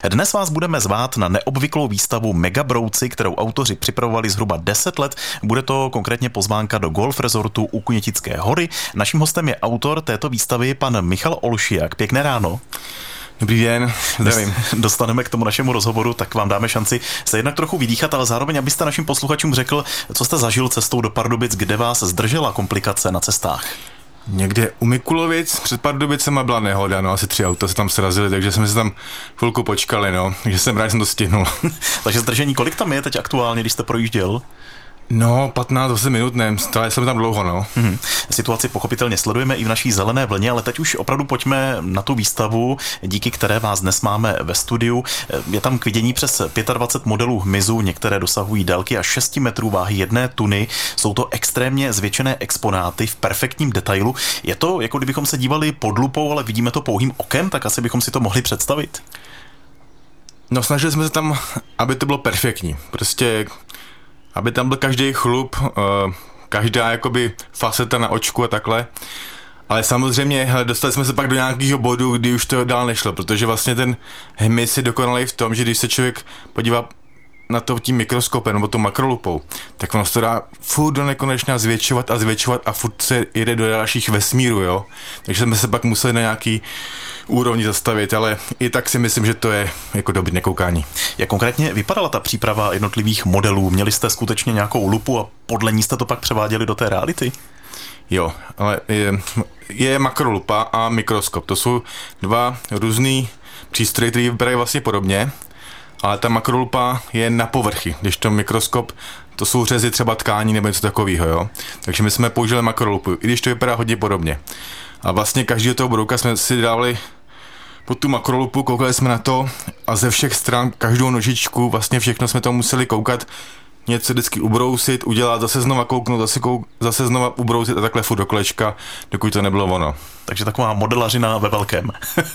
Dnes vás budeme zvát na neobvyklou výstavu Megabrouci, kterou autoři připravovali zhruba 10 let. Bude to konkrétně pozvánka do golf resortu u Kunetické Hory. Naším hostem je autor této výstavy, pan Michal Olšiak. Pěkné ráno. Dobrý den, zdravím. Dostaneme k tomu našemu rozhovoru, tak vám dáme šanci se jednak trochu vydýchat, ale zároveň, abyste našim posluchačům řekl, co jste zažil cestou do Pardubic, kde vás zdržela komplikace na cestách. Někde u Mikulovic před Pardubicema byla nehoda, asi 3 auta se tam srazily, takže jsme se tam chvilku počkali, takže jsem rád, že jsem to stihnul. Takže zdržení, kolik tam je teď aktuálně, když jste projížděl? 15-8 minut, ne, stále jsme tam dlouho, Situaci pochopitelně sledujeme i v naší zelené vlně, ale teď už opravdu pojďme na tu výstavu, díky které vás dnes máme ve studiu. Je tam k vidění přes 25 modelů hmyzu, některé dosahují délky až 6 metrů, váhy 1 tuny. Jsou to extrémně zvětšené exponáty v perfektním detailu. Je to, jako kdybychom se dívali pod lupou, ale vidíme to pouhým okem, tak asi bychom si to mohli představit. Snažili jsme se tam, aby to bylo perfektní. Prostě aby tam byl každý chlup, každá jakoby faceta na očku a takhle. Ale samozřejmě dostali jsme se pak do nějakého bodu, kdy už to dál nešlo, protože vlastně ten hmyz je dokonalý v tom, že když se člověk podívá na to tím mikroskopem nebo tou makrolupou, tak ono se to dá furt do nekonečna zvětšovat a furt se jde do dalších vesmírů, jo. Takže jsme se pak museli na nějaký úrovni zastavit, ale i tak si myslím, že to je jako dobrý nekoukání. Jak konkrétně vypadala ta příprava jednotlivých modelů? Měli jste skutečně nějakou lupu a podle ní jste to pak převáděli do té reality? Jo, ale je makrolupa a mikroskop. To jsou dva různý přístroje, které vypadají vlastně podobně, ale ta makrolupa je na povrchy, když to mikroskop, to jsou řezy třeba tkání nebo něco takového, jo. Takže my jsme použili makrolupu, i když to vypadá hodně podobně. A vlastně každého toho brouka jsme si dávali pod tu makrolupu, koukali jsme na to a ze všech stran, každou nožičku, vlastně všechno jsme to museli koukat, něco vždycky ubrousit, udělat, zase znova kouknout, zase znova ubrousit a takhle furt do kolečka, dokud to nebylo ono. Takže taková modelařina ve velkém.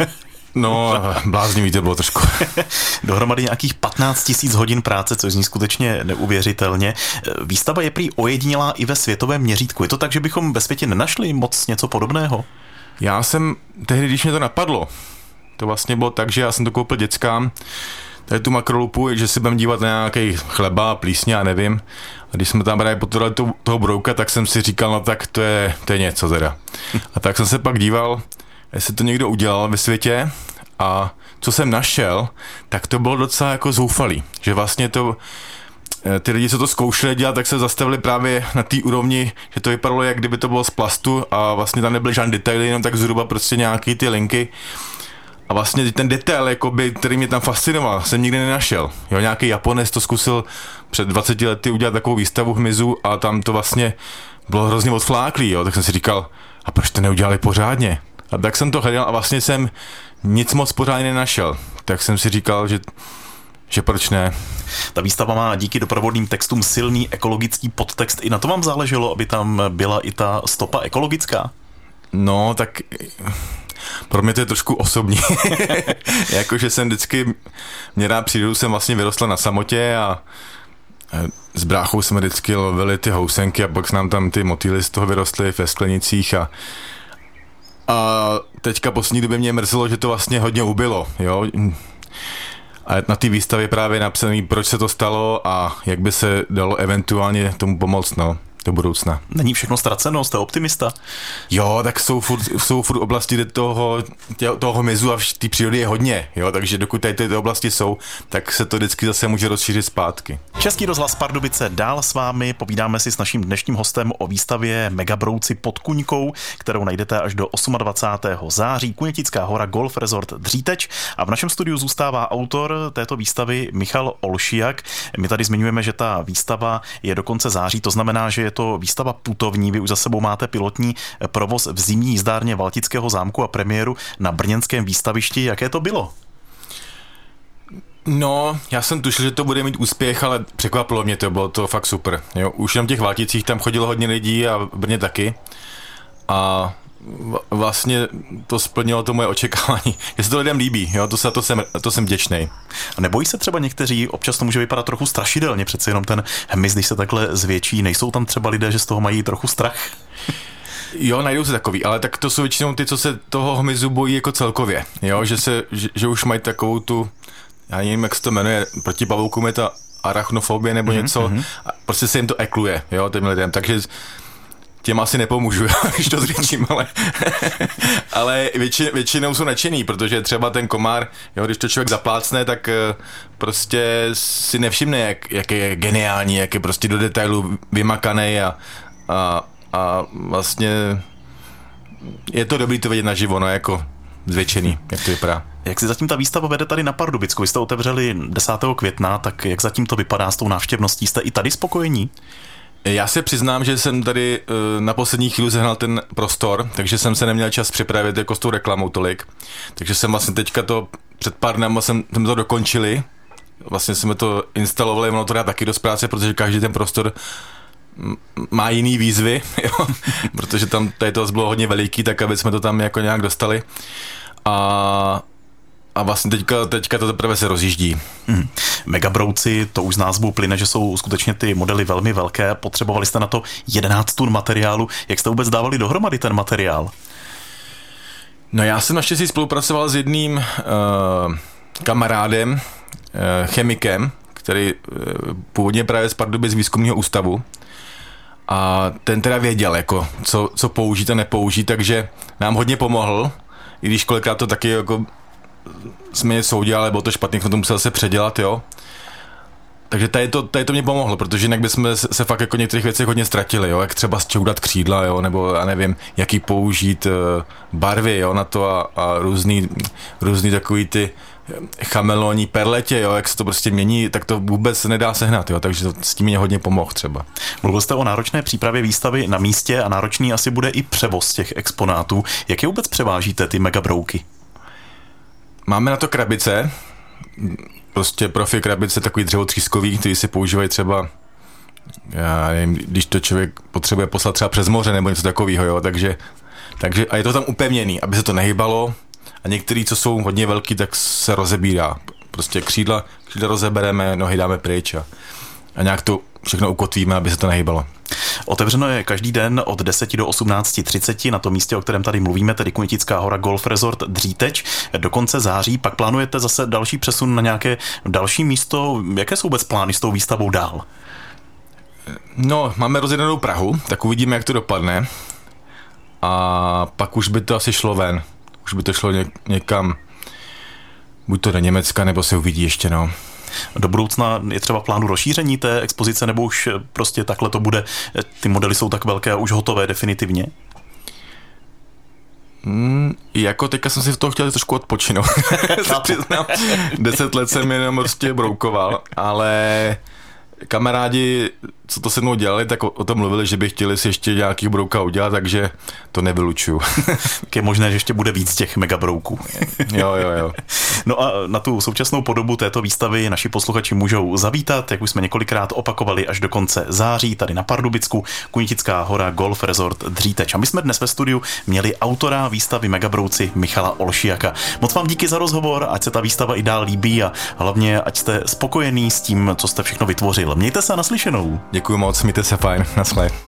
Bláznivý to bylo trošku. Dohromady nějakých 15 000 hodin práce, což zní skutečně neuvěřitelně. Výstava je prý ojedinělá i ve světovém měřítku. Je to tak, že bychom ve světě nenašli moc něco podobného? Já jsem tehdy, když mě to napadlo, to vlastně bylo tak, že já jsem to koupil dětskám, tady tu makrolupu, že si budeme dívat na nějaký chleba, plísně a nevím. A když jsme tam právě potřebovali toho brouka, tak jsem si říkal, tak to je něco teda. A tak jsem se pak díval, jestli to někdo udělal ve světě a co jsem našel, tak to bylo docela jako zoufalý. Že vlastně ty lidi, co to zkoušeli dělat, tak se zastavili právě na té úrovni, že to vypadalo, jak kdyby to bylo z plastu a vlastně tam nebyly žádné detaily, jenom tak zhruba prostě nějaký ty linky. A vlastně ten detail, jakoby, který mě tam fascinoval, jsem nikdy nenašel. Jo, nějaký Japonec to zkusil před 20 lety udělat takovou výstavu hmyzu a tam to vlastně bylo hrozně odfláklý, jo, tak jsem si říkal, a proč to neudělali pořádně? A tak jsem to hledal a vlastně jsem nic moc pořádně nenašel. Tak jsem si říkal, že proč ne. Ta výstava má díky doprovodným textům silný ekologický podtext. I na to vám záleželo, aby tam byla i ta stopa ekologická? Tak pro mě to je trošku osobní. Jakože jsem vždycky, mě rád přírodu, jsem vlastně vyrostl na samotě a s bráchou jsme vždycky lovili ty housenky a pak nám tam ty motýly z toho vyrostly ve sklenicích a teďka poslední době mě mrzelo, že to vlastně hodně ubylo, jo. A na té výstavě právě napsaný, proč se to stalo a jak by se dalo eventuálně tomu pomoct, do budoucna. Není všechno ztraceno, jste optimista? Jo, tak jsou furt oblasti, kde toho hmyzu a té přírody je hodně, jo, takže dokud tady ty oblasti jsou, tak se to vždycky zase může rozšířit zpátky. Český rozhlas Pardubice dál s vámi, povídáme si s naším dnešním hostem o výstavě Megabrouci pod Kuňkou, kterou najdete až do 28. září, Kunetická Hora Golf Resort Dříteč, a v našem studiu zůstává autor této výstavy Michal Olšiak. My tady zmiňujeme, že ta výstava je do konce září, to znamená, že je to výstava putovní, vy už za sebou máte pilotní provoz v zimní jízdárně Valtického zámku a premiéru na brněnském výstavišti. Jaké to bylo? Já jsem tušil, že to bude mít úspěch, ale překvapilo mě to, bylo to fakt super. Jo, už na těch Valticích tam chodilo hodně lidí a v Brně taky. A vlastně to splnilo to moje očekávání. Že se to lidem líbí, jo, to jsem vděčnej. A nebojí se třeba někteří, občas to může vypadat trochu strašidelně, přece jenom ten hmyz, když se takhle zvětší, nejsou tam třeba lidé, že z toho mají trochu strach? Jo, najdou se takový, ale tak to jsou většinou ty, co se toho hmyzu bojí jako celkově, jo, že už mají takovou tu já nevím, jak se to jmenuje, proti pavoukům je to arachnofobie nebo něco, a prostě se jim to ekluje, jo, těm lidem, takže těm asi nepomůžu, když to zvětším, ale většinou jsou nadšený, protože třeba ten komár, jo, když to člověk zaplácne, tak prostě si nevšimne, jak je geniální, jak je prostě do detailu vymakaný a vlastně je to dobrý to vidět naživo, no, jako zvětšený, jak to vypadá. Jak si zatím ta výstava vede tady na Pardubicku? Vy jste otevřeli 10. května, tak jak zatím to vypadá s tou návštěvností? Jste i tady spokojení? Já se přiznám, že jsem tady na poslední chvíli sehnal ten prostor, takže jsem se neměl čas připravit jako s tou reklamou tolik. Takže jsem vlastně teďka to před pár dnem jsme to dokončili. Vlastně jsme to instalovali, ono to dá taky dost práce, protože každý ten prostor má jiný výzvy, jo? Protože tam tady to bylo hodně veliký, tak aby jsme to tam jako nějak dostali. A vlastně teďka to teprve se rozjíždí. Megabrouci, to už z názvu plyne, že jsou skutečně ty modely velmi velké. Potřebovali jste na to 11 tun materiálu. Jak jste vůbec dávali dohromady ten materiál? No já jsem naštěstí spolupracoval s jedním kamarádem, chemikem, který původně právě z Pardubic z výzkumného ústavu. A ten teda věděl, jako, co použít a nepoužít, takže nám hodně pomohl, i když kolikrát to taky jako jsme něco udělali, bylo to špatně, jsme to museli se předělat, jo. Takže tady to mě pomohlo, protože jinak bychom se fakt jako některých věcech hodně ztratili, jo, jak třeba zčoudat křídla, jo, nebo já nevím, jaký použít barvy, jo, na to a různý takový ty chameleonní perletě, jo, jak se to prostě mění, tak to vůbec nedá sehnat, jo, takže s tím mě hodně pomohl třeba. Mluvil jste o náročné přípravě výstavy na místě a náročný asi bude i převoz těch exponátů. Jak je vůbec převážíte, ty megabrouky? Máme na to krabice, prostě profi krabice, takový dřevotřískový, který se používají třeba, já nevím, když to člověk potřebuje poslat třeba přes moře nebo něco takového, jo, takže a je to tam upevněný, aby se to nehybalo, a některý, co jsou hodně velký, tak se rozebírá. Prostě křídla rozebereme, nohy dáme pryč a nějak to všechno ukotvíme, aby se to nehybalo. Otevřeno je každý den od 10 do 18:30 na tom místě, o kterém tady mluvíme, tedy Kunětická hora Golf Resort Dříteč. Do konce září pak plánujete zase další přesun na nějaké další místo. Jaké jsou vůbec plány s tou výstavou dál? No, máme rozjedenou Prahu, tak uvidíme, jak to dopadne. A pak už by to asi šlo ven. Už by to šlo někam, buď to do Německa, nebo se uvidí ještě, no. Do budoucna je třeba plánu rozšíření té expozice, nebo už prostě takhle to bude, ty modely jsou tak velké a už hotové definitivně? Jako teďka jsem si v toho chtěl trošku odpočinout. 10 let jsem jenom prostě broukoval, ale kamarádi, co to se mnou dělali, tak o tom mluvili, že by chtěli si ještě nějakých brouka udělat, takže to nevylučuju. Tak je možné, že ještě bude víc těch megabrouků. Jo. No a na tu současnou podobu této výstavy naši posluchači můžou zavítat, jak už jsme několikrát opakovali, až do konce září tady na Pardubicku, Kunětická hora Golf Resort Dříteč. A my jsme dnes ve studiu měli autora výstavy Megabrouci Michala Olšiaka. Moc vám díky za rozhovor, ať se ta výstava i dál líbí a hlavně ať jste spokojený s tím, co jste všechno vytvořil. Mějte se, naslyšenou. Děkuji moc, mějte se fajn, naschle.